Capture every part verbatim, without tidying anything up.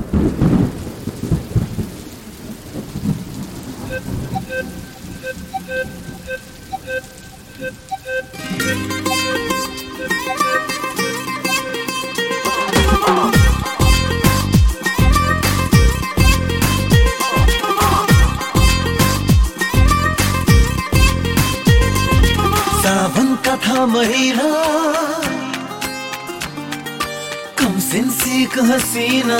सावन का था महीना, कम सिंसी एक हसीना।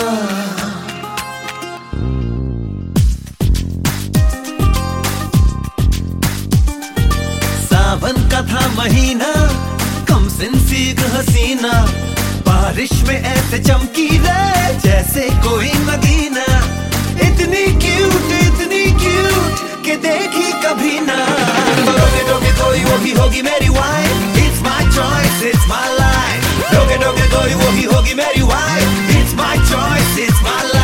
सावन का था महीना, कम सिंसी एक हसीना। बारिश में ऐसे चमकी रे जैसे कोई नगीना। इतनी क्यूट इतनी क्यूट के देखी कभी ना। डोगे डोगे कोई वो भी होगी मेरी wife. It's my choice, it's my life. डोगे डोगे कोई वो भी होगी मेरी wife. It's my choice, it's my life.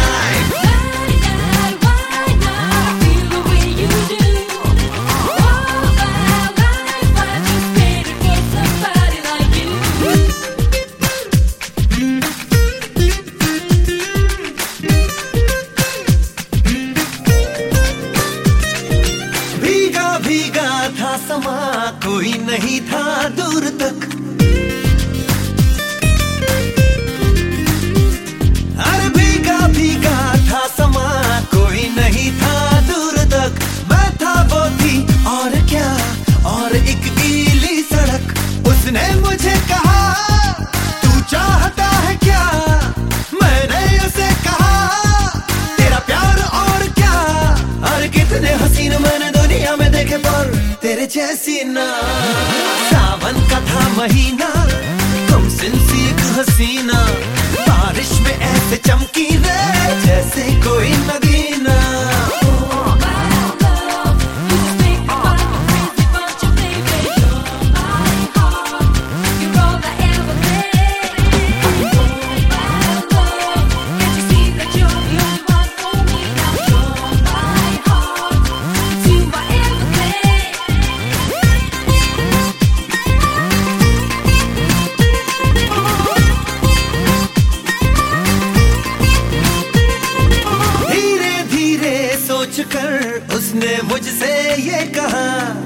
भीगा था समा, कोई नहीं था दूर तक। अरे भीगा भीगा था समा, कोई नहीं था दूर तक। मैं था वो थी और क्या, और एक गीली सड़क। उसने मुझे कहा तू चाहता है क्या। मैंने उसे कहा तेरा प्यार और क्या। अरे कितने हसीन मैंने दुनिया में देखे पर तेरे जैसी ना। सावन का था महीना, कम सिंसी एक हसीना। बारिश में ऐसे चमकी रे जैसे कोई नगीना। कर उसने मुझसे ये कहा,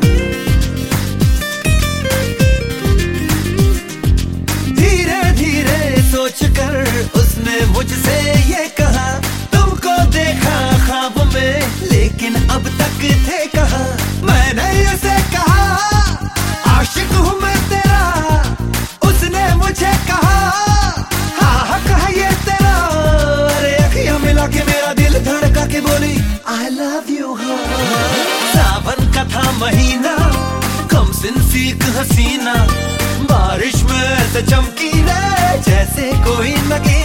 धीरे धीरे सोच कर उसने मुझसे ये कहा। तुमको देखा ख्वाब में लेकिन अब तक थे कहा। मैंने उसे कहा आशिक हूँ मैं तेरा। उसने मुझे कहा हाँ हाँ कहा ये तेरा। अरे अखियां मिला के मेरा दिल धड़का के बोली I love you हाँ। सावन का था महीना, कम सिंसी एक हसीना। बारिश में ऐसे चमकी रे जैसे कोई नगीना।